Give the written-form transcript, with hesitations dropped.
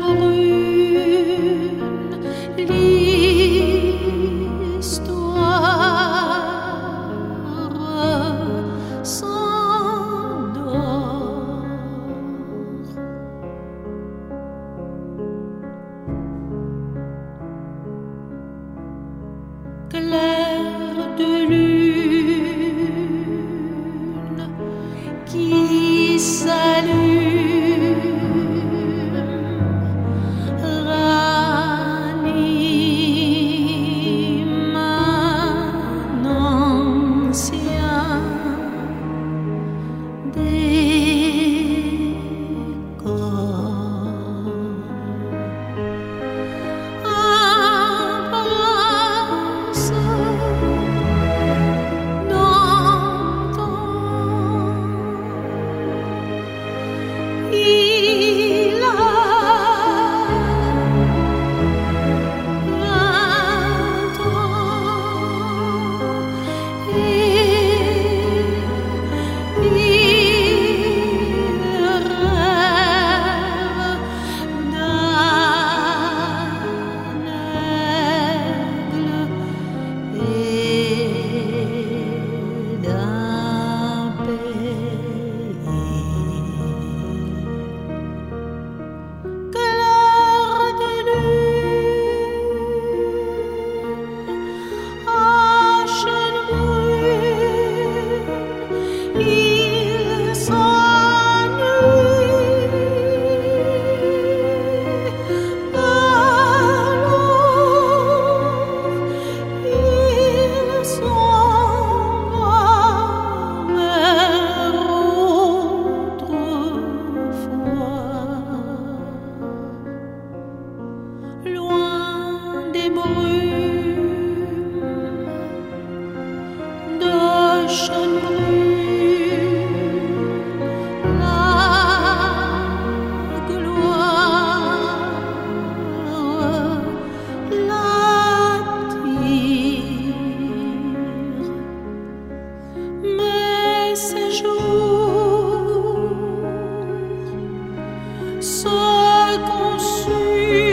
Clair de lune qui s'allume, ranime un ancien décor. Il a 20 ans et il rêve d'un aigle et d'un pays. Clair de lune à chaîne brune, il s'ennuie. Alors il s'en va vers autrefois, loin des brumes de chêne brune, la gloire l'attire, mais ces jours se consument.